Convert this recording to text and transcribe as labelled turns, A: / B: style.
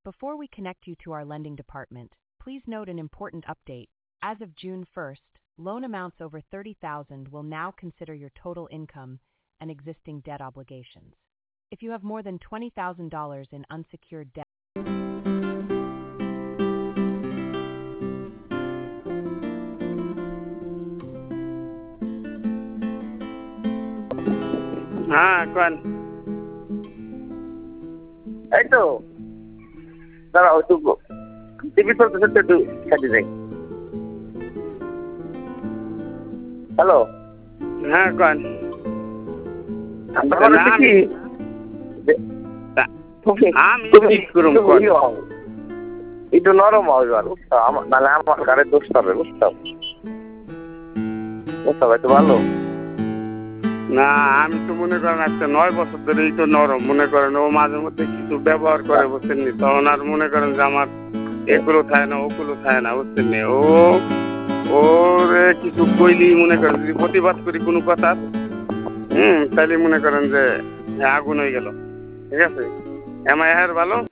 A: Before we connect you to our lending department, please note an important update. As of June 1st, loan amounts over $30,000 will now consider your total income and existing debt obligations. If you have more than $20,000 in unsecured debt,
B: হ্যাঁ কোন
C: এই তো দাঁড়াও একটু TV চলতেছে তো একটু সাথে যাই। হ্যালো
B: হ্যাঁ কোন
C: আমার হচ্ছে কি
B: আমি ঠিক করুম কোন
C: একটু নরম হবে আর বুঝছো, নাহলে আমার ঘরে দোষ হবে বুঝছো, বুঝতে পারছো ভালো
B: না। আমি তো মনে করেন আজকে 9 বছর ধরেই তো নরম মনে করেন, ও মাঝে মধ্যে কিছু ব্যবহার করে বুঝছেন নি, তখন আর মনে করেন যে আমার এগুলো থাকে না ওগুলো থাকে না বুঝছেন নি। ওরে কিছু কইলি মনে করেন যদি প্রতিবাদ করি কোনো কথা তাহলে মনে করেন যে আগুন হয়ে গেল। ঠিক আছে, এম আই ভালো।